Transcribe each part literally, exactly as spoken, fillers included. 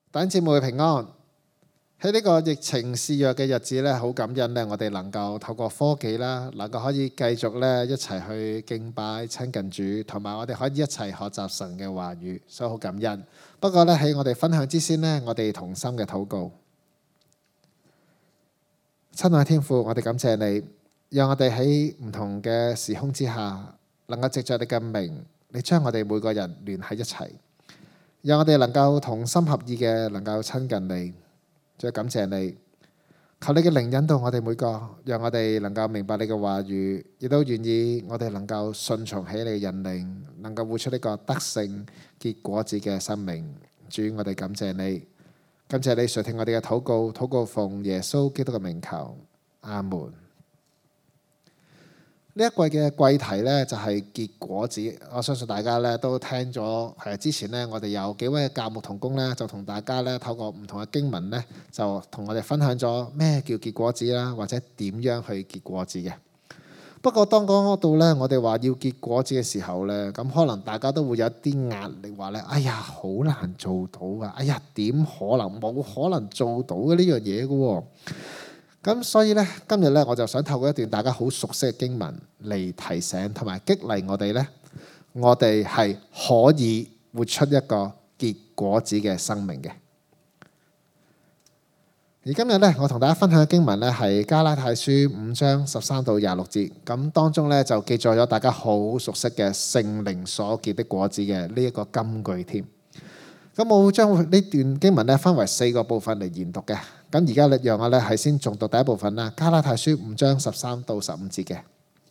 弟兄姊妹平安。喺呢個疫情肆虐嘅日子咧，好感恩咧，我哋能夠透過科技啦，能夠可以繼續咧一齊去敬拜親近主，同埋我哋可以一齊學習神嘅話語，所以好感恩。不過咧，喺我哋分享之先呢，我哋同心嘅禱告。親愛天父，我哋感謝你，讓我哋喺唔同嘅時空之下，能夠藉着你嘅名，你將我哋每個人聯喺一齊，讓我哋能夠同心合意嘅能夠親近你。再感謝你，求你嘅靈引導我哋每個，讓我哋能夠明白你嘅話語，亦都願意我哋能夠順從起你嘅引領，能夠活出呢個得勝結果子嘅生命。主，我哋感謝你，感謝你垂聽我哋嘅禱告，禱告奉耶穌基督嘅名求，阿門。呢一季嘅季題呢，就係結果子，我相信大家呢都聽咗。係之前呢，我哋有幾位嘅教牧同工呢，就同大家呢透過唔同嘅經文呢，就同我哋分享咗咩叫結果子啦，或者點樣去結果子嘅。不過當講到呢，我哋話要結果子嘅時候呢，咁可能大家都會有啲壓力，話呢：「哎呀，好難做到啊！哎呀，點可能？冇可能做到嘅呢樣嘢嘅喎。」咁所以呢，今日呢，我就想透過一段大家好熟悉嘅經文嚟提醒同埋激勵我哋呢，我哋係可以活出一個結果子嘅生命嘅。而今日呢，我同大家分享嘅經文呢，係加拉太書五章十三到廿六節，咁當中呢，就記載咗大家好熟悉嘅聖靈所結的果子嘅呢一個金句添。咁我會將呢段經文咧分為四個部分嚟研讀嘅。咁而家咧，讓我咧係先重讀第一部分啦。加拉太書五章十三到十五節嘅。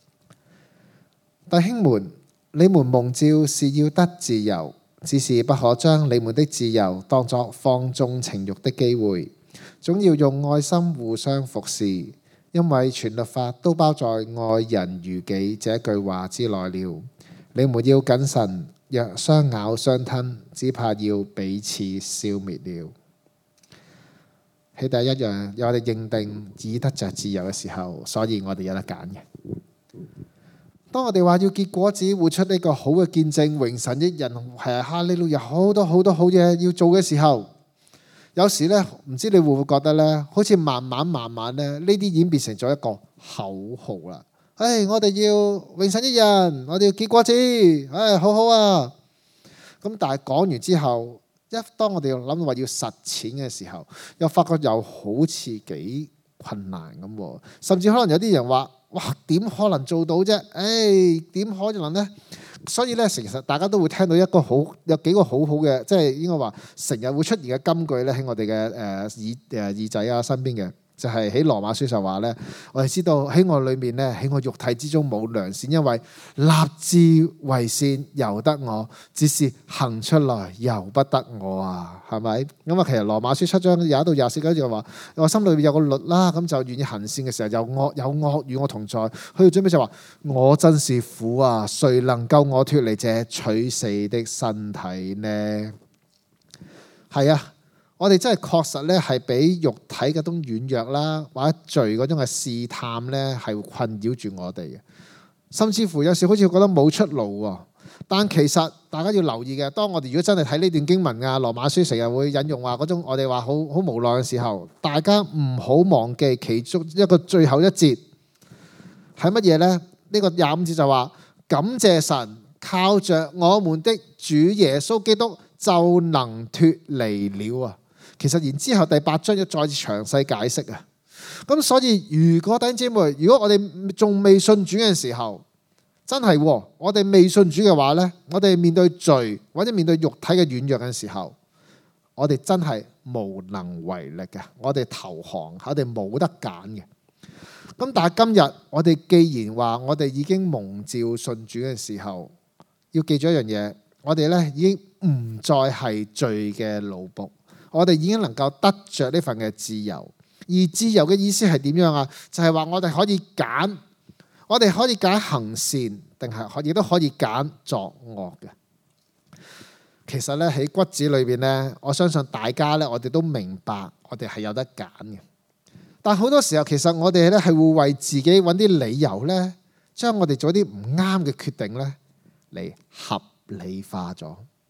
弟兄們，你們蒙召是要得自由，只是不可將你們的自由當作放縱情慾的機會，總要用愛心互相服侍，因為全律法都包在愛人如己這句話之內了。你們要謹慎。若相咬相吞，只怕要彼此消滅了。喺第一樣，有我哋認定已得着自由嘅時候，所以我哋有得揀嘅。當我哋話要結果子，活出呢個好嘅見證，榮神益人，係哈利路亞，有好多好多好嘢要做嘅時候，有時呢，唔知你會唔會覺得呢，好似慢慢慢慢呢，呢啲已經變成咗一個口號啦。唉、哎，我哋要榮神益人，我哋要結果子，唉、哎，好好啊！咁但係講完之後，一當我哋諗話要實踐嘅時候，又發覺又好似幾困難咁。甚至可能有啲人話：哇，點可能做到啫？唉、哎，點可能呢？所以咧，其實大家都會聽到一個好有幾個好好嘅，即係應該話成日會出現嘅金句咧，喺我哋嘅誒耳誒耳仔啊身邊嘅。就係喺羅馬書就話咧，我哋知道喺我裏面咧，喺我肉體之中冇良善，因為立志為善由得我，只是行出來由不得我啊，係咪？咁啊，其實羅馬書七章廿一到廿四節就話，我心裏面有個律啦，咁就願意行善嘅時候，有惡有惡與我同在。去到最尾就話，我真是苦啊，誰能救我脫離這取死的身體呢？係啊。我哋真係確實咧，係俾肉體嗰種軟弱啦，或者罪嗰種嘅試探咧，係困擾住我哋嘅。甚至乎有時好似覺得冇出路喎。但其實大家要留意嘅，當我哋如果真係睇呢段經文啊，羅馬書成日會引用話嗰種我哋話好好無奈嘅時候，大家唔好忘記其中一個最後一節係乜嘢呢？呢、呢個廿五節就話感謝神，靠着我們的主耶穌基督就能脫離了啊！其實然之後第八章要再詳細解釋啊，咁所以如果弟兄姊妹，如果我哋仲未信主嘅時候，真係我哋未信主嘅話呢，我哋面對罪或者面對肉體嘅軟弱嘅時候，我哋真係無能為力嘅，我哋投降，我哋冇得揀嘅。咁但係今日我哋既然話我哋已經蒙召信主嘅時候，要記住一樣嘢，我哋呢已經唔再係罪嘅奴僕。我哋已經能夠得着呢份嘅自由，而自由嘅意思係點樣啊？就係話我哋可以揀，我哋可以揀行善，定係可亦都可以揀作惡嘅。其實咧喺骨子裏邊咧，我相信大家咧，我哋都明白，我哋係有得揀嘅。但好多時候，其實我哋咧係會為自己揾啲理由咧，將我哋做啲唔啱嘅決定咧嚟合理化咗。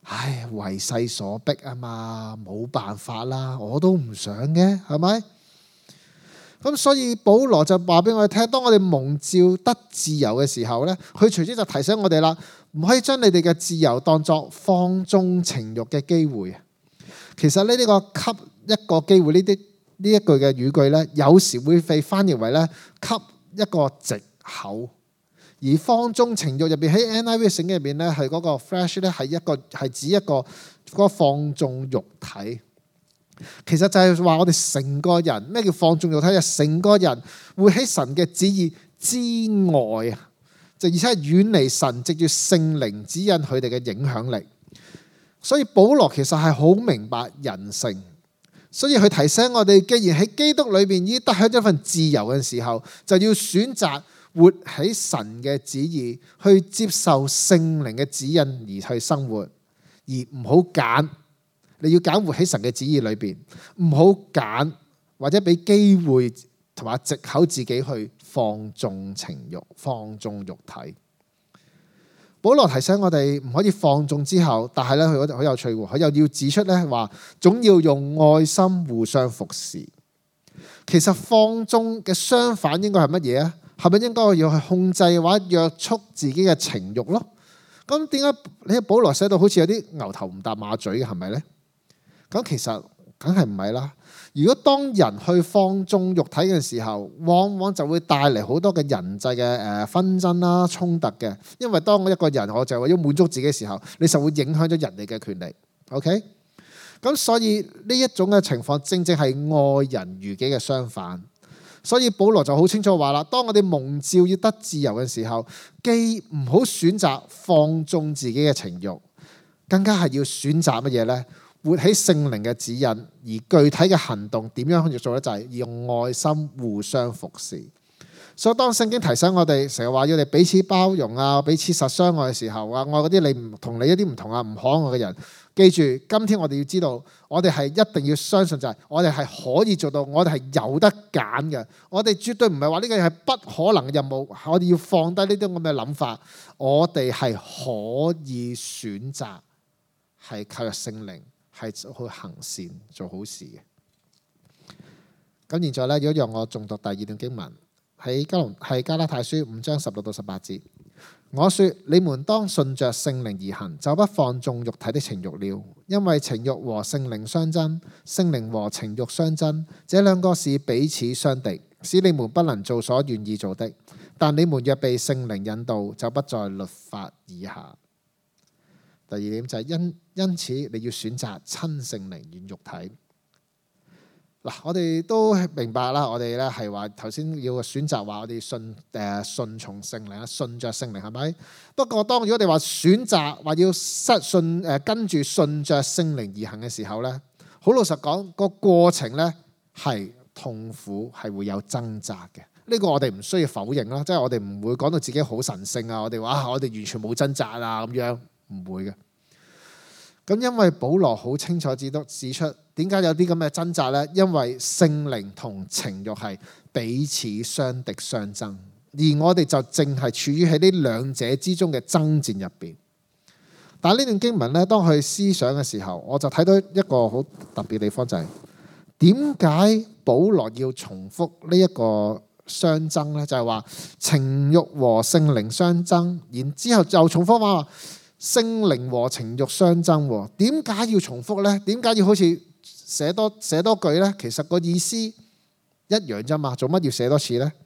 唉，為勢所逼啊嘛，冇辦法啦，我都唔想嘅，係咪？咁所以保羅就話俾我哋聽，當我哋蒙召得自由嘅時候呢，佢隨之就提醒我哋啦，唔可以將你哋嘅自由當作放縱情慾嘅機會。其實呢呢個給一個機會呢啲呢一句嘅語句呢，有時會被翻譯為呢給一個藉口。而放縱情慾入邊喺 N I V 聖經入邊呢，係嗰個 flesh 呢，係一個係指一個嗰個放縱肉體。其實就係話我哋成個人，咩叫放縱肉體？就成個人會喺神嘅旨意之外啊，就而且係遠離神，藉住聖靈指引佢哋嘅影響力。所以保羅其實係好明白人性，所以佢提醒我哋，既然喺基督裏邊已經得享咗份自由嘅時候，就要選擇活喺神嘅旨意，去接受聖靈嘅指引而去生活，而唔好揀。你要揀活喺神嘅旨意裏邊，唔好揀或者俾機會同埋藉口自己去放縱情慾、放縱肉體。保羅提醒我哋唔可以放縱之後，但係咧佢好有趣喎，佢又要指出咧話，總要用愛心互相服侍。其實放縱嘅相反應該係乜嘢啊？係咪應該要去控制或者約束自己嘅情慾咯？咁點解你喺保羅寫到好似有啲牛頭唔搭馬嘴嘅，係咪咧？咁其實梗係唔係啦。如果當人去放縱肉體嘅時候，往往就會帶嚟好多嘅人際嘅誒紛爭啦、衝突嘅。因為當我一個人我就為咗滿足自己嘅時候，你就會影響咗人哋嘅權利。OK，咁所以呢一種嘅情況，正正係愛人如己嘅相反。所以保羅就好清楚話啦，當我哋蒙召要得自由嘅時候，既唔好選擇放縱自己嘅情慾，更加係要選擇乜嘢呢？活喺聖靈嘅指引，而具體嘅行動點樣去做呢？就係用愛心互相服侍。所以當聖經提醒我哋成日話要你彼此包容啊，彼此實相愛嘅時候啊，愛嗰啲你唔同你一啲唔同啊唔可愛嘅人，記住今天我哋要知道，我哋係一定要相信就係我哋係可以做到，我哋係有得揀嘅，我哋絕對唔係話呢個係不可能嘅任務，我哋要放低呢啲咁嘅諗法，我哋係可以選擇係靠入聖靈。係去行善做好事嘅。咁現在咧，如果讓我重讀第二段經文，喺加龍係加拉太書五章十六到十八節。我說你們當順着聖靈而行，就不放縱肉體的情慾了。因為情慾和聖靈相爭，聖靈和情慾相爭，這兩個是彼此相敵，使你們不能做所願意做的。但你們若被聖靈引導，就不在律法以下。第二點就係因因此你要選擇親聖靈遠肉體。嗱，我哋都明白啦，我哋咧係話頭先要選擇話我哋順誒順從聖靈啊，順着聖靈係咪？不過當如果你話選擇話要失順誒跟住順着聖靈而行嘅時候咧，好老實講個過程咧係痛苦，係會有掙扎嘅。呢個我哋唔需要否認啦，即係我哋唔會講到自己好神聖啊，我哋話啊我哋完全冇掙扎啊咁樣。唔會嘅，咁因為保羅好清楚指指出點解有啲咁嘅掙扎呢？因為聖靈同情慾係彼此相敵相爭，而我哋就淨係處於喺呢兩者之中嘅爭戰入邊。但係呢段經文呢，當佢思想嘅時候，我就睇到一個好特別嘅地方，就係點解保羅要重複呢一個相爭呢？就係話情慾和聖靈相爭，然之後就重複話。聖靈和情慾相爭，點解要重複呢？點解要好似寫多寫多句呢？其實個意思一樣啫嘛，做乜要寫多次呢？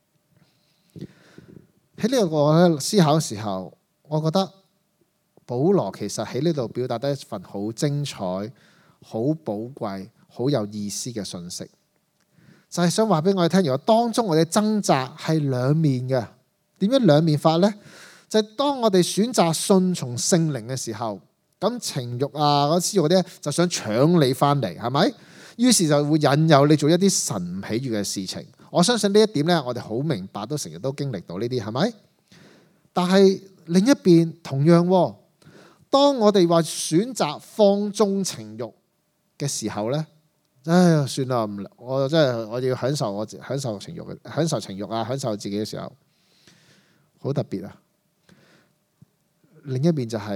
喺呢個思考嘅時候，我覺得保羅其實喺呢度表達得一份好精彩、好寶貴、好有意思嘅信息，就係想話俾我哋聽，如果當中我哋掙扎係兩面嘅，點樣兩面法呢？就係當我哋選擇順從聖靈嘅時候，咁情慾啊嗰啲嗰啲就想搶你翻嚟，係咪？於是就會引誘你做一啲神唔喜悅嘅事情。我相信呢一點呢，我哋好明白，都成日都經歷到呢啲，係咪？但係另一邊同樣，當我哋話選擇放縱情慾嘅時候呢，唉呀，算啦，唔，我真係我要享受我享受情慾嘅享受情慾啊，享受自己嘅時候，好特別啊！另一邊就係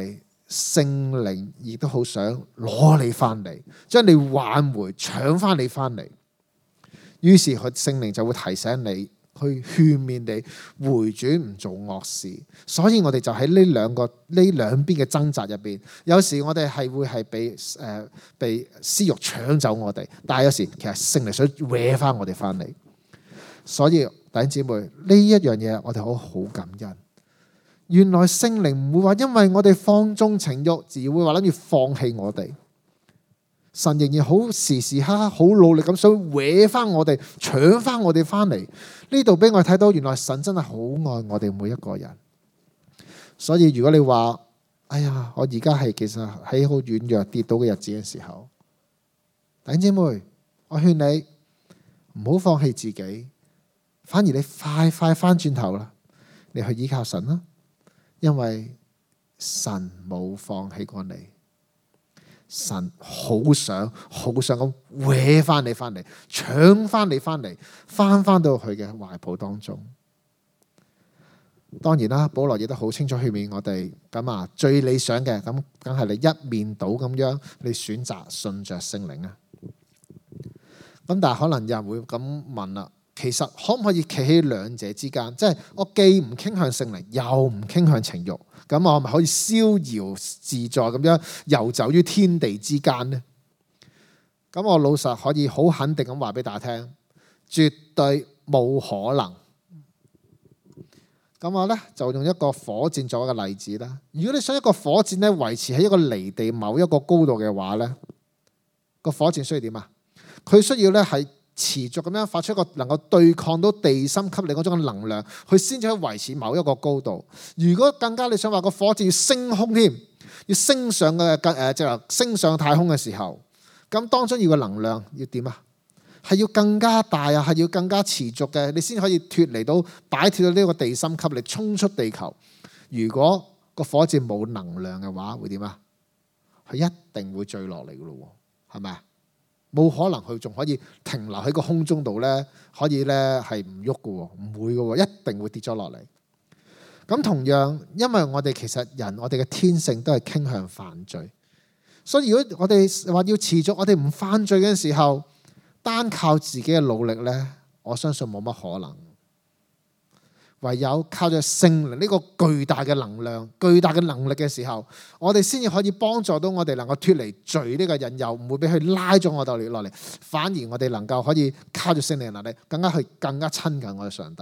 聖靈亦都好想攞你翻嚟，將你挽回，搶翻你翻嚟。於是佢聖靈就會提醒你，去勸勉你回轉，唔做惡事。所以我哋就喺呢兩個呢兩邊嘅掙扎入邊，有時我哋係會係被誒、呃、被私欲搶走我哋，但係有時其實聖靈想搲翻我哋翻嚟。所以弟兄姊妹，呢一樣嘢我哋好好感恩。原來聖靈唔會話因為我哋放縱情慾而會話諗住放棄我哋。神仍然好時時刻刻好努力咁想搲翻我哋，搶翻我哋翻嚟。呢度俾我睇到，原來神真係好愛我哋每一個人。所以如果你話，哎呀，我而家係其實喺好軟弱跌倒嘅日子嘅時候，弟兄姊妹，我勸你唔好放棄自己，反而你快快翻轉頭啦，你去依靠神啦，因為神冇放棄過你。神好想好想咁搲翻你翻嚟，搶翻你翻嚟，翻翻到佢嘅懷抱當中。當然啦，保羅亦都好清楚勸勉我哋，咁啊最理想嘅咁，梗係你一面倒咁樣，你選擇順着聖靈啊。咁但係可能有人會咁問啦，其實可唔可以企喺兩者之間？即係我既唔傾向聖靈，又唔傾向情慾。咁我咪可以逍遙自在咁樣遊走於天地之間呢？咁我老實可以好肯定咁話俾大家聽，絕對冇可能。咁我呢，就用一個火箭作一個例子啦。如果你想一個火箭呢維持喺一個離地某一個高度嘅話呢，個火箭需要點啊？佢需要呢係持續咁樣發出一個能夠對抗到地心吸力嗰種嘅能量，佢先至可以維持某一個高度。如果更加你想話個火箭要升空添，要升上嘅誒即係升上太空嘅時候，咁當中要個能量要點啊？係要更加大啊，係要更加持續嘅，你先可以脫離到擺脫到呢個地心吸力，衝出地球。如果個火箭冇能量嘅話，會點啊？佢一定會墜落嚟噶咯，係咪啊？冇可能佢仲可以停留喺個空中度咧，可以咧係唔喐嘅，唔會嘅，一定會跌咗落嚟。咁同樣，因為我哋其實人，我哋嘅天性都係傾向犯罪，所以如果我哋話要持續，我哋唔犯罪嘅時候，單靠自己嘅努力咧，我相信冇乜可能。唯有靠着聖靈呢個巨大嘅能量、巨大嘅能力嘅時候，我哋先至可以幫助到我哋能夠脫離罪呢個引誘，唔會俾佢拉咗我哋落嚟，反而我哋能夠可以靠住聖靈嘅能力，更加去更加親近我哋上帝。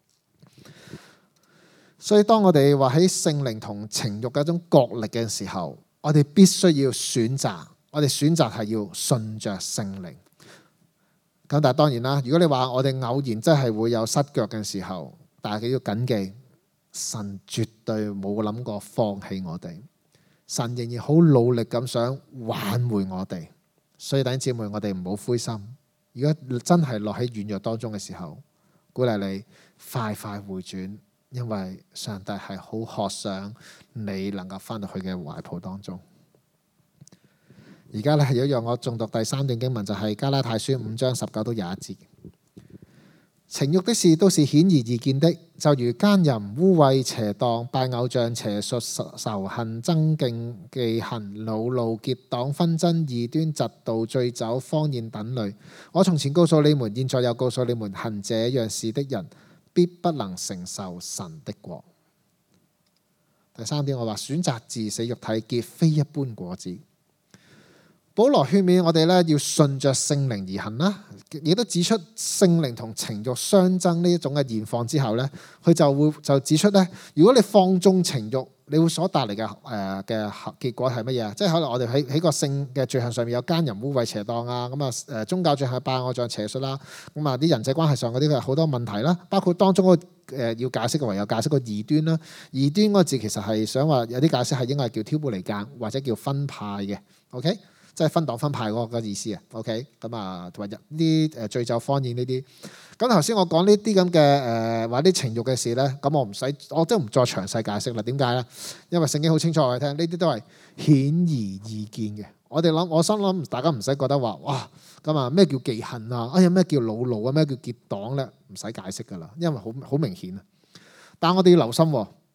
所以當我哋話喺聖靈同情慾嘅一種角力嘅時候，我哋必須要選擇，我哋選擇係要順着聖靈。咁但係當然啦，如果你話我哋偶然真係會有失腳嘅時候，但係佢要謹記，神絕對冇諗過放棄我哋，神仍然好努力咁想挽回我哋。所以弟兄姊妹，我哋唔好灰心。如果真係落喺軟弱當中嘅時候，鼓勵你快快回轉，因為上帝係好渴想你能夠翻到佢嘅懷抱當中。而家咧係有讓我誦讀第三段經文，就係加拉太書五章十九到廿一節。情慾的事都是顯而易見的，就如奸淫、污穢、邪蕩、拜偶像、邪術、仇恨、爭競、忌恨、惱怒、結黨、紛爭、異端、嫉妒、醉酒、荒宴等類。我從前告訴你們，現在又告訴你們，行這樣事的人，必不能承受神的國。第三點，我話選擇治死肉體，結非一般果子。保羅勸勉我哋咧，要順着聖靈而行啦，亦都指出聖靈同情慾相爭呢一種嘅現況之後咧，佢就會就指出咧，如果你放縱情慾，你會所帶嚟嘅誒嘅結果係乜嘢啊？即係可能我哋喺喺個性嘅罪行上面有奸淫、污穢、邪蕩啊，咁啊誒宗教罪行拜偶像、邪術啦，咁啊啲人際關係上嗰啲嘅好多問題啦，包括當中嗰個誒要解釋嘅唯有解釋個異端啦。異端嗰個字其實係想話有啲解釋係應該係叫挑撥離間或者叫分派嘅。OK。即係分黨分派嗰個意思啊 ，OK，咁啊同埋啲誒醉酒荒宴呢啲。咁頭先我講呢啲咁嘅誒話啲情慾嘅事咧，咁我唔使，我都唔再詳細解釋啦。點解咧？因為聖經好清楚我哋聽，呢啲都係顯而易見嘅。我哋諗，我心諗大家唔使覺得話哇咁啊咩叫忌恨啊？哎呀咩叫惱怒啊？咩叫結黨咧？唔使解釋噶啦，因為好好明顯啊。但係我哋要留心喎。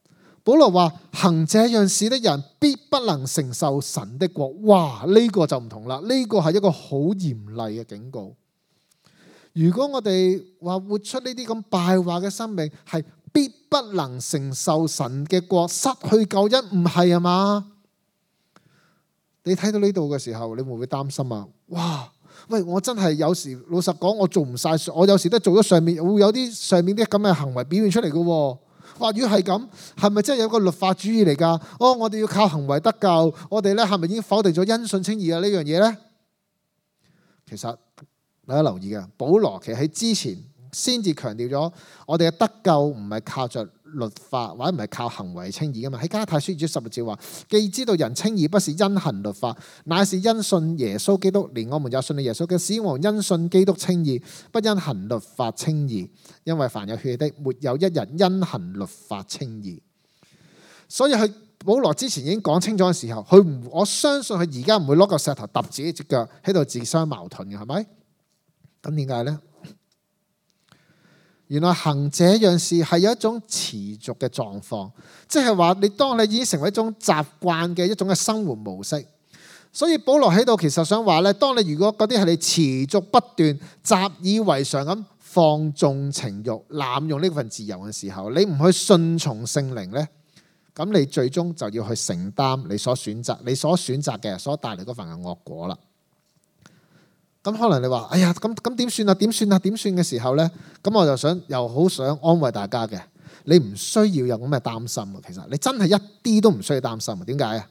保羅話行這樣事的人必不能承受神的國。哇，呢個就唔同啦，呢個係一個好嚴厲嘅警告。如果我哋話活出呢啲咁敗壞嘅生命，係必不能承受神嘅國，失去救恩，唔係啊嘛？你睇到呢度嘅時候，你會唔會擔心啊？哇！喂，我真係有時老實講，我做唔晒，我有時都做咗上面，會有啲上面啲咁嘅行為表現出嚟嘅。哇！如果係咁，係咪真係有個律法主義嚟㗎？哦，我哋要靠行為得救，我哋咧係咪已經否定咗因信稱義啊呢樣嘢咧？其實大家留意嘅，保羅其實喺之前先至強調咗，我哋嘅得救唔係靠着律法或者唔係靠行為稱義噶嘛。喺加拉太書二章十六節話，既知道人稱義不是因行律法，乃是因信耶穌基督，連我們也信了耶穌嘅，使我們因信基督稱義，不因行律法稱義。因為凡有血氣的，沒有一人因行律法稱義。所以佢保羅之前已經講清楚嘅時候，佢唔，我相信佢而家唔會攞個石頭揼自己隻腳喺度自相矛盾嘅，係咪？咁點解呢？原來行這樣事係有一種持續嘅狀況，即係話你當你已經成為一種習慣嘅一種嘅生活模式。所以保羅喺度其實想話咧，當你如果嗰啲係你持續不斷習以為常咁放縱情慾、濫用呢份自由嘅時候，你唔去順從聖靈咧，咁你最終就要去承擔你所選擇、你所選擇嘅所帶嚟嗰份嘅惡果啦。咁可能你話，哎呀，咁咁點算啊？點算啊？點算嘅時候呢？咁我就想又好想安慰大家嘅，你唔需要有咁嘅擔心啊！其實你真係一啲都唔需要擔心啊！點解啊？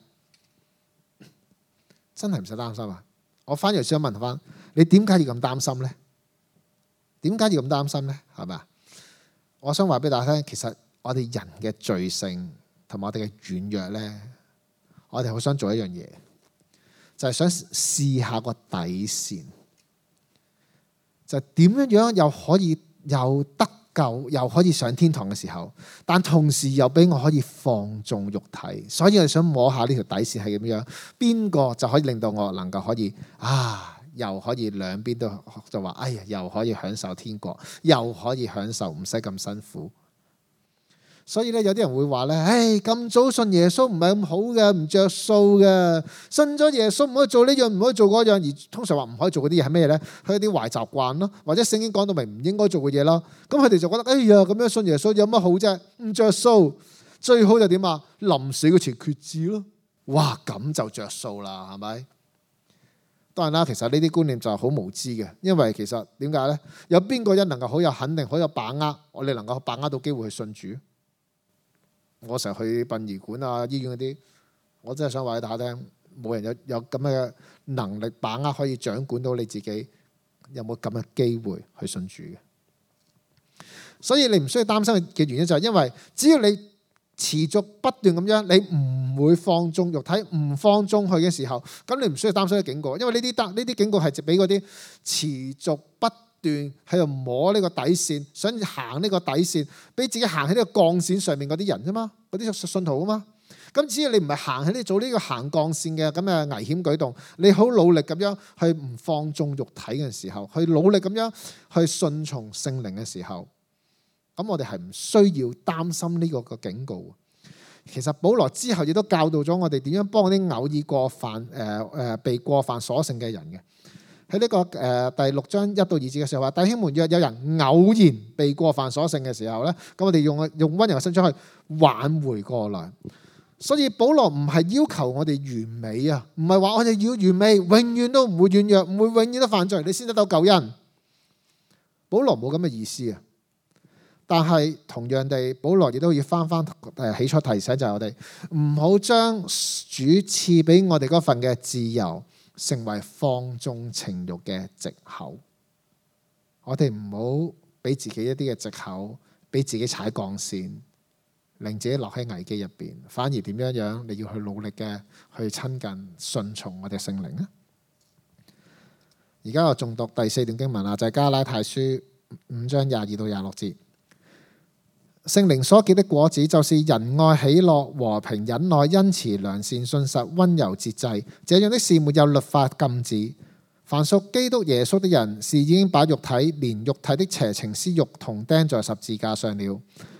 真係唔使擔心啊！我反而想問翻你，點解要咁擔心呢？點解要咁擔心呢？係咪啊？我想話俾大家聽，其實我哋人嘅罪性同埋我哋嘅軟弱呢，我哋好想做一樣嘢，就係想試下個底線。就點樣樣又可以又得救又可以上天堂嘅時候，但同時又俾我可以放縱肉體，所以我想摸下呢條底線係點樣，邊個就可以令到我能夠可以啊，又可以兩邊都就話，哎呀，又可以享受天國，又可以享受唔使咁辛苦。所以咧，有啲人會話咧，唉，咁早信耶穌唔係咁好嘅，唔着數嘅。信咗耶穌唔可以做呢樣，唔可以做嗰樣，而通常話唔可以做嗰啲嘢係咩咧？係一啲壞習慣咯，或者聖經講到明唔應該做嘅嘢咯。咁佢哋就覺得，哎呀，咁樣信耶穌有乜好啫？唔着數，最好就點啊？臨死嗰時決志咯。哇，咁就着數啦，係咪？當然啦，其實呢啲觀念就係好無知嘅，因為其實點解咧？有邊個人能夠好有肯定、好有把握，我哋能夠把握到機會去信主？我成日去殯儀館啊、醫院嗰啲，我真係想話俾大家聽，冇人有有咁嘅能力把握可以掌管到你自己，有冇咁嘅機會去信主嘅？所以你唔需要擔心嘅原因就係因為只要你持續不斷咁樣，你唔會放縱肉體，唔放縱佢嘅時候，咁你唔需要擔心嘅警告，因為呢啲得呢啲警告係俾嗰啲持續不斷喺度摸呢個底線，想行呢個底線，俾自己行喺呢個鋼線上面嗰啲人啫嘛，嗰啲信徒啊嘛。咁只要你唔係行喺呢做呢個行鋼線嘅咁嘅危險舉動，你好努力咁樣去唔放縱肉體嘅時候，去努力咁樣去順從聖靈嘅時候，咁我哋係唔需要擔心呢個個警告。其實保羅之後亦都教導咗我哋點樣幫嗰啲偶爾過犯誒誒、呃、被過犯所勝嘅人嘅。喺呢個誒第六章一到二節嘅時候話，弟兄們，若有人偶然被過犯所勝嘅時候咧，咁我哋用用溫柔嘅心將去挽回過來。所以保羅唔係要求我哋完美啊，唔係話我哋要完美，永遠都唔會軟弱，唔會永遠都犯罪，你先得到救恩。保羅冇咁嘅意思啊。但係同樣地，保羅亦都要翻翻誒起初提醒，就係我哋唔好將主賜俾我哋嗰份嘅自由成為放縱情慾嘅藉口。我哋唔好俾自己一啲嘅藉口，俾自己踩鋼線，令自己落喺危機入邊。反而點樣樣，你要去努力嘅去親近順從我哋聖靈啊！而家我仲讀第四段經文啊，就係加拉太書五章廿二到廿六節。聖靈所結的果子，就是仁愛、喜樂、和平、忍耐、恩慈、良善、信實、溫柔、節制。這樣的事沒有律法禁止。凡屬基督耶穌的人，是已經把肉體連肉體的邪情私慾同釘在十字架上了。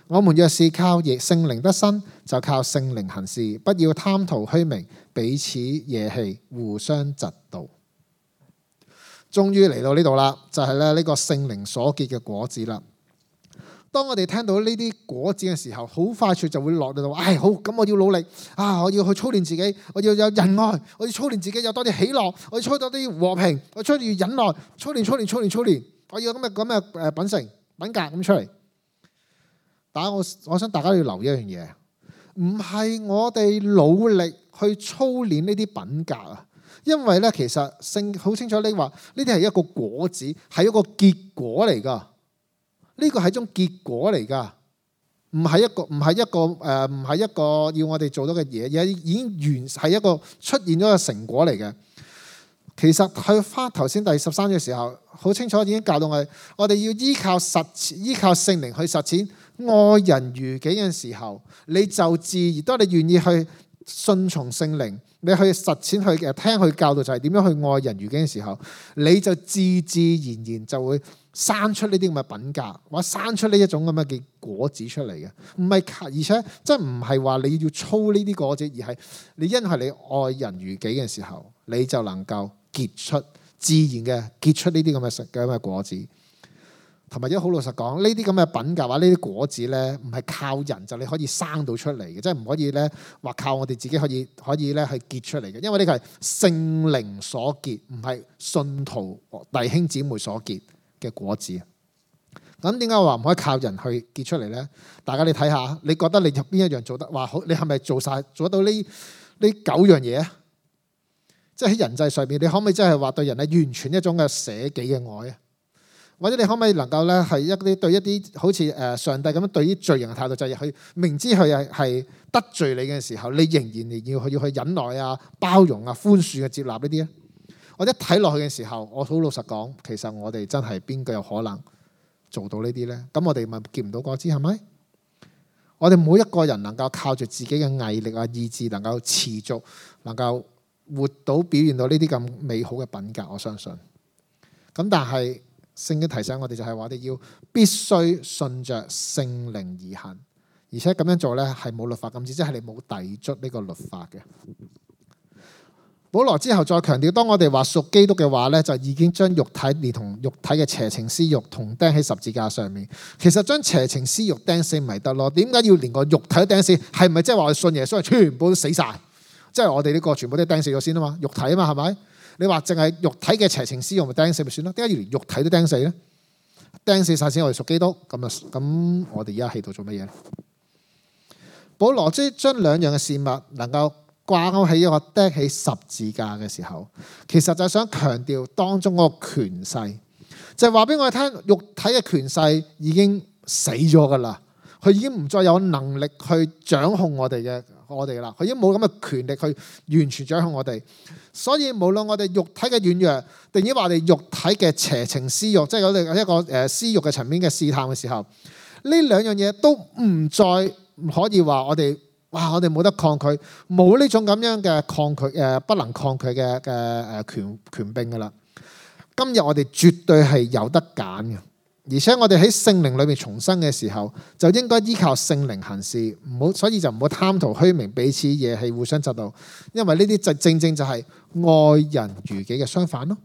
我們若是靠聖靈得生，就靠聖靈行事，不要貪圖虛名，彼此惹氣，互相嫉妒。終於嚟到呢度啦，就係咧呢個聖靈所結嘅果子啦。當我哋聽到呢啲果子嘅時候，好快脆就會落到，唉，好，咁我要努力啊！我要去操練自己，我要有仁愛，我要操練自己有多啲喜樂，我要操多啲和平，我操練忍耐，操練操練操練操練，我要咁嘅咁嘅誒品性品格咁出嚟。但係我我想大家要留意一樣嘢，唔係我哋努力去操練呢啲品格啊，因為咧其實聖好清楚你話呢啲係一個果子，係一個結果嚟噶。呢個係一種結果嚟㗎，唔係一個唔係一個誒唔係一個要我哋做到嘅嘢，而係已經完係一個出現咗嘅成果嚟嘅。其實去翻頭先第十三嘅時候，好清楚已經教到我哋，我哋要依靠實依靠聖靈去實踐愛人如己嘅時候，你就自然當你願意去順從聖靈，你去實踐去誒聽佢教導就係點樣去愛人如己嘅時候，你就自自然然就會生出呢啲咁嘅品格，或者生出呢一種咁嘅嘅果子出嚟嘅。唔係，而且真唔係話你要操呢啲果子，而係你因為你愛人如己嘅時候，你就能夠結出自然嘅結出呢啲咁嘅食嘅咁嘅果子。同埋，一好老實講，呢啲咁嘅品格或呢啲果子咧，唔係靠人就你可以生到出嚟嘅，即係唔可以咧話靠我哋自己可以可以咧去結出嚟嘅，因為呢個係聖靈所結，唔係信徒弟兄姊妹所結嘅果子。咁點解我話唔可以靠人去結出嚟咧？大家你睇下，你覺得你入邊一樣做得話好？你係咪做晒做得到呢呢九樣嘢啊？即係喺人際上面，你可唔可以真係話對人係完全一種嘅捨己嘅愛啊？或者你可唔可以能夠咧係一啲對一啲好似誒上帝咁樣對於罪人嘅態度，就係佢明知佢係係得罪你嘅時候，你仍然要去要去忍耐啊、包容啊、寬恕啊、接納呢啲咧？我一睇落去嘅時候，我好老實講，其實我哋真係邊個有可能做到呢啲咧？咁我哋咪見唔到果子係咪？我哋每一個人能夠靠住自己嘅毅力啊、意志，能夠持續能夠活到表現到呢啲咁美好嘅品格，我相信。咁但係聖經提醒我哋就係話，我哋要必須順着聖靈而行，而且咁樣做咧係冇律法禁止，即係你冇抵觸呢個律法嘅。保羅之後再強調，當我哋話屬基督嘅話咧，就已經將肉體連同肉體嘅邪情私欲同釘喺十字架上面。其實將邪情私欲釘死咪得咯？點解要連個肉體都釘死？係咪即係話我哋信耶穌全部都死晒？即係我哋呢個全部都釘死咗先啊嘛？肉體啊嘛，係咪？你話淨係肉體嘅邪情私欲咪釘死咪算咯？點解要連肉體都釘死咧？釘死晒先我哋屬基督咁啊？咁我哋而家喺度做乜嘢咧？保羅即係將兩樣嘅事物能夠掛鈎喺一個釘喺十字架嘅時候，其實就係想強調當中嗰個權勢，就係話俾我哋聽，肉體嘅權勢已經死咗噶啦，佢已經唔再有能力去掌控我哋嘅我哋啦，佢已經冇咁嘅權力去完全掌控我哋。所以無論我哋肉體嘅軟弱，定抑或我哋肉體嘅邪情私欲，即係我哋一個誒私欲嘅層面嘅試探嘅時候，呢兩樣嘢都唔再可以話我哋。哇！我哋冇得抗拒，冇呢種咁樣嘅抗拒誒，不能抗拒嘅嘅誒權權柄噶啦。今日我哋絕對係有得揀嘅，而且我哋喺聖靈裏面重生嘅時候，就應該依靠聖靈行事，唔好，所以就唔好貪圖虛名，彼此惹氣，互相嫉妒。因為呢啲就正正就係愛人如己嘅相反咯。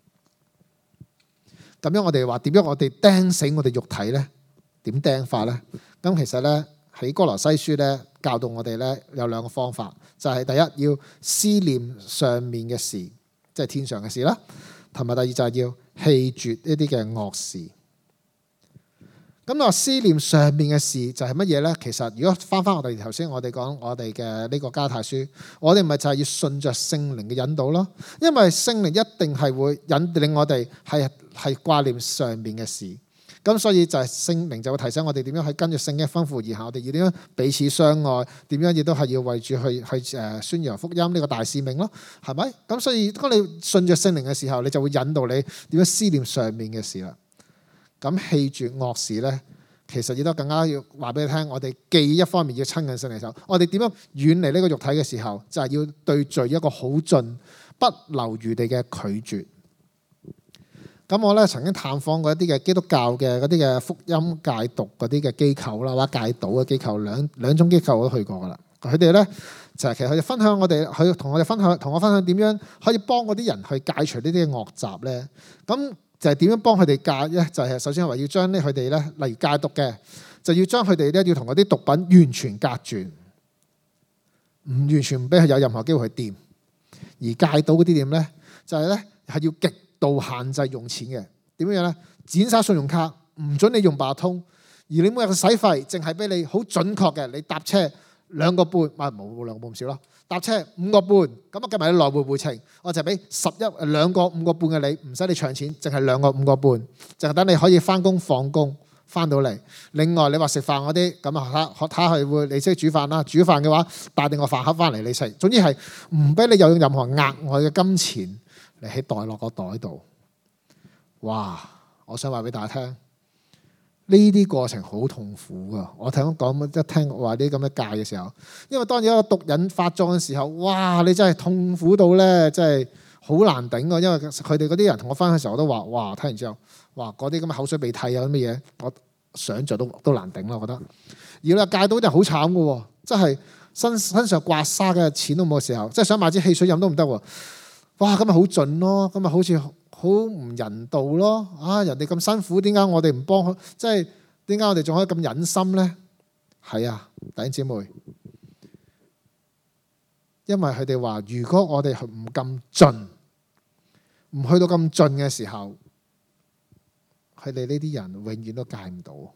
咁樣我哋話點樣我哋釘死我哋肉體咧？點釘法咧？咁其實咧喺哥羅西書咧。教導我哋咧有兩個方法，就係、是、第一要思念上面嘅事，即係天上嘅事啦，同埋第二就係要棄絕呢啲嘅惡事。咁我思念上面嘅事就係乜嘢咧？其實如果翻翻我哋頭先我哋講我哋嘅呢個加拉太書，我哋咪就係要順着聖靈嘅引導咯，因為聖靈一定係會引領我哋係係掛念上面嘅事。咁所以就係聖靈就會提醒我哋點樣去跟住聖經吩咐而行，我哋要點樣彼此相愛，點樣亦都係要為住去去誒宣揚福音呢個大使命咯，係咪？咁所以當你順着聖靈嘅時候，你就會引導你點樣思念上面嘅事啦。咁棄絕惡事咧，其實亦都更加要話俾你聽，我哋既一方面要親近聖靈嘅時候，我哋點樣遠離呢個肉體嘅時候，就係要對罪一個好盡不留餘地嘅拒絕。 咁我咧曾經探訪過一啲嘅基督教嘅嗰啲嘅福音戒毒嗰啲嘅機構啦，或者戒賭嘅機構，兩兩種機構我都去過噶啦。佢哋咧就係其實佢哋分享我哋，佢同我哋分享，同我分享點樣可以幫嗰啲人去戒除呢啲嘅惡習咧。咁就係點樣幫佢哋戒咧？就係首先話要將咧佢哋咧，例如戒毒嘅，就要將佢哋咧要同嗰啲毒品完全隔絕，唔完全唔俾佢有任何機會去掂。而戒賭嗰啲點咧，就係咧係要極度限制用錢嘅。點樣咧？剪晒信用卡，唔准你用八達通，而你每日嘅使費淨係俾你好準確嘅，你搭車兩個半，唔係冇兩個半咁少咯。搭車五個半，咁啊計埋你來回回程，我就俾十一兩個五個半嘅你，唔使你搶錢，淨係兩個五個半，淨係等你可以翻工放工翻到嚟。另外你話食飯嗰啲，咁啊睇睇下會你識煮飯啦，煮飯嘅話帶定個飯盒翻嚟你食。總之係唔俾你有任何額外嘅金錢嚟喺袋落個袋度。哇！我想話俾大家聽。呢啲過程好痛苦噶，我聽講一聽話啲咁嘅戒嘅時候，因為當有一個毒癮發作嘅時候，哇！你真係痛苦到咧，真係好難頂啊！因為佢哋嗰啲人同我分享嘅時候，我都話：哇！聽完之後，哇！嗰啲咁嘅口水鼻涕啊，乜嘢，我想像都都難頂啦，我覺得。而你話戒到就好慘嘅喎，真係身身上刮痧嘅錢都冇嘅時候，即係想買支汽水飲都唔得喎。哇！咁咪好盡咯，咁咪好似〜好唔人道咯！啊，人哋咁辛苦，點解我哋唔幫佢？即係點解我哋仲可以咁忍心呢？係啊，弟兄姊妹，因為佢哋話：如果我哋唔咁盡，唔去到咁盡嘅時候，佢哋呢啲人永遠都戒唔到。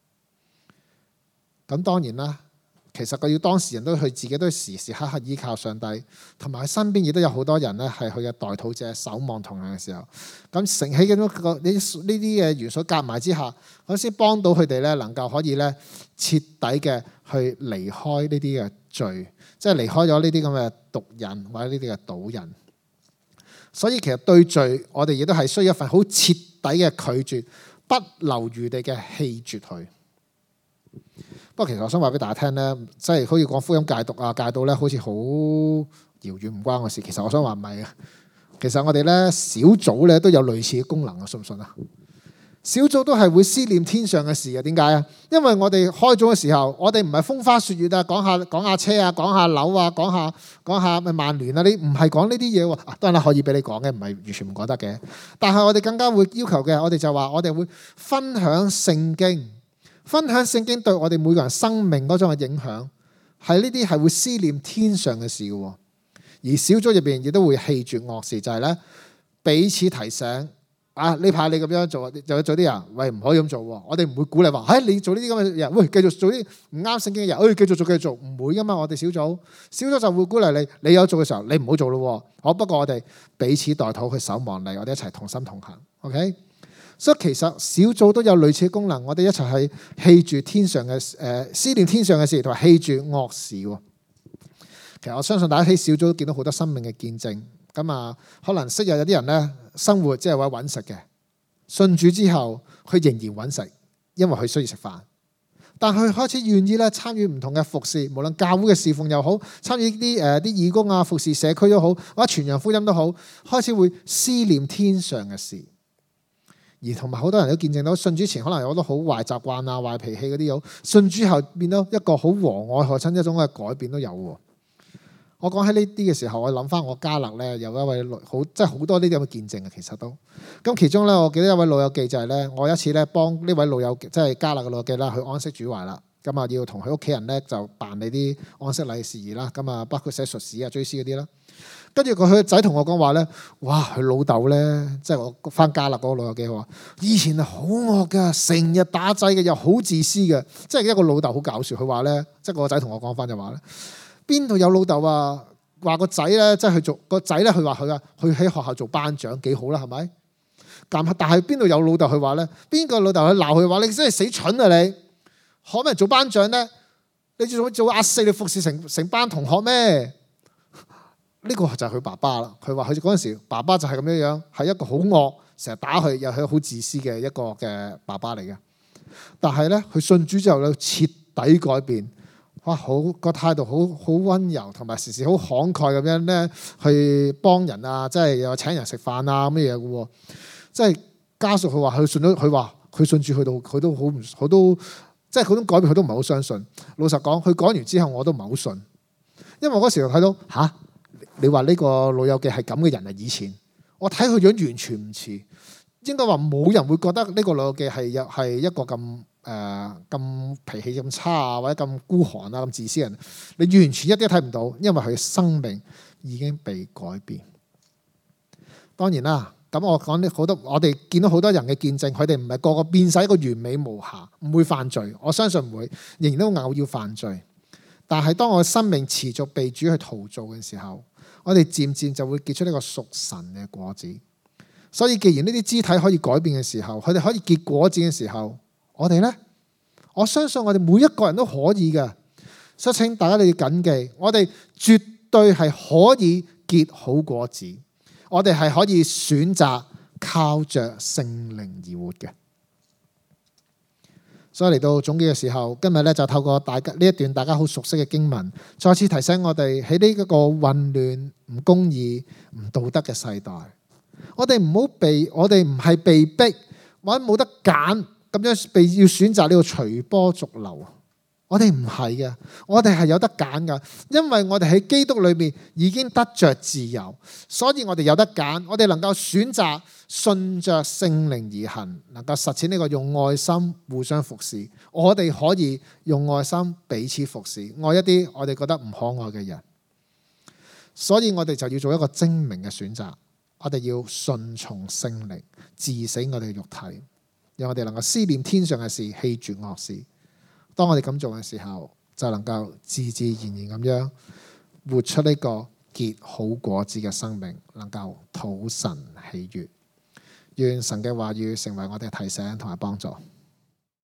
咁當然啦。其實佢要當事人都佢自己都時時刻刻依靠上帝，同埋佢身邊亦都有好多人咧係佢嘅代禱者，守望同行嘅時候，咁承起咁多個呢呢啲嘅元素夾埋之下，咁先幫到佢哋咧能夠可以咧徹底嘅去離開呢啲嘅罪，即係離開咗呢啲咁嘅毒癮或者呢啲嘅賭癮。所以其實對罪，我哋亦都係需要一份好徹底嘅拒絕，不留餘地嘅棄絕佢。不過其實我想話俾大家聽咧，即係好似講福音戒毒啊，戒到咧好似好遙遠，唔關我事。其實我想話唔係啊，其實我哋咧小組咧都有類似嘅功能啊，信唔信啊？小組都係會思念天上嘅事啊。點解啊？因為我哋開組嘅時候，我哋唔係風花雪月啊，講下講下車啊，講下樓啊，講下講下咪曼聯啊，你唔係講呢啲嘢喎。當然啦，可以俾你講嘅，唔係完全唔講得嘅。但係我哋更加會要求嘅，我哋就話我哋會分享聖經。分享聖經對我哋每個人生命嗰種嘅影響，係呢啲係會思念天上嘅事嘅。而小組入邊亦都會棄絕惡事，就係咧彼此提醒啊！呢排你咁樣做，就有做啲人喂唔可以咁做。我哋唔會鼓勵話，唉、哎，你做呢啲咁嘅人，喂繼續做啲唔啱聖經嘅人，誒繼續做繼續做，唔會噶嘛。我哋小組小組就會鼓勵你，你有做嘅時候，你唔好做咯。好，不過我哋彼此代禱去守望你，我哋一齊同心同行。OK。所以其實小組都有類似嘅功能，我哋一齊係棄絕天上嘅誒思念天上嘅事，同埋棄絕惡事。其實我相信大家喺小組都見到好多生命嘅見證。咁啊，可能昔日有啲人咧生活即係為揾食嘅，信主之後佢仍然揾食，因為佢需要食飯。但佢開始願意咧參與唔同嘅服侍，無論教會嘅侍奉又好，參與啲誒啲義工啊、服侍社區都好，或者傳揚福音都好，開始會思念天上嘅事。而同埋好多人都見證到信主前可能有好多好壞習慣啊、壞脾氣嗰啲有，信主後變到一個好和藹可親一種嘅改變都有喎。我講起呢啲嘅時候，我諗翻我加勒咧有一位好即係好多呢啲咁嘅見證啊，其實都咁其中咧，我記得一位老友記就係咧，我有一次咧幫呢位老友即係加勒嘅老友記啦，去安息主懷啦，咁啊要同佢屋企人咧就辦理啲安息禮事宜啦，咁啊包括寫述史啊、追思嗰啲啦。跟住佢佢個仔同我講話咧，哇！佢老豆咧，即係我翻加勒嗰個老友記話，以前係好惡噶，成日打仔嘅，又好自私嘅，即係一個老豆好搞笑。佢話咧，即係個仔同我講翻就話咧，邊度有老豆啊？話個仔咧，即係去做個仔咧，佢話佢啊，佢喺學校做班長幾好啦，係咪？但係但係邊度有老豆？佢話咧，邊個老豆去鬧佢話你真係死蠢啊你？可唔可以做班長咧？你做做阿四，你服侍成成班同學咩？呢個就係佢爸爸啦。佢話佢嗰陣時爸爸就係咁樣樣，係一個好惡，成日打佢，又係好自私嘅一個嘅爸爸嚟嘅。但係咧，佢信主之後咧，徹底改變，哇！好個態度好好溫柔，同埋時時好慷慨咁樣咧，去幫人啊，即係又請人食飯啊咁嘅嘢嘅喎。即係家屬佢話佢信咗，佢話佢信主，佢都佢都好唔，佢都即係嗰種改變，佢都唔係好相信。老實講，佢講完之後，我都唔係好信，因為嗰時候睇到吓，你話呢個老友記係咁嘅人啊？以前我睇佢樣完全唔似，應該話冇人會覺得呢個老友記係又係一個咁誒咁脾氣咁差啊，或者咁孤寒啊、咁自私人。你完全一啲都睇唔到，因為佢嘅生命已經被改變。當然啦。咁我講啲好多，我哋見到好多人嘅見證，佢哋唔係個個變晒一個完美無瑕，唔會犯罪。我相信唔會，仍然都偶要犯罪。但係當我生命持續被主去陶造嘅時候，我哋漸漸就會結出呢個屬神嘅果子。所以既然呢啲肢體可以改變嘅時候，佢哋可以結果子嘅時候，我哋呢？我相信我哋每一個人都可以嘅。所以請大家你要謹記，我哋絕對係可以結好果子。我哋係可以選擇靠着聖靈而活嘅。所以嚟到總結嘅時候，今日咧就透過大家呢一段大家好熟悉嘅經文，再次提醒我哋喺呢一個混亂、唔公義、唔道德嘅世代，我哋唔好被我哋唔係被逼或者冇得揀咁樣被要選擇呢個隨波逐流。我哋唔係嘅，我哋係有得揀噶，因為我哋喺基督裏面已經得着自由，所以我哋有得揀，我哋能夠選擇順着聖靈而行，能夠實踐呢個用愛心互相服侍。我哋可以用愛心彼此服侍，愛一啲我哋覺得唔可愛嘅人。所以我哋就要做一個精明嘅選擇，我哋要順從聖靈，治死我哋嘅肉體，讓我哋能夠思念天上嘅事，棄絕惡事。當我哋咁做嘅時候，就能夠自自然然咁樣活出呢個結好果子嘅生命，能夠討神喜悅。願神嘅話語成為我哋嘅提醒同埋幫助。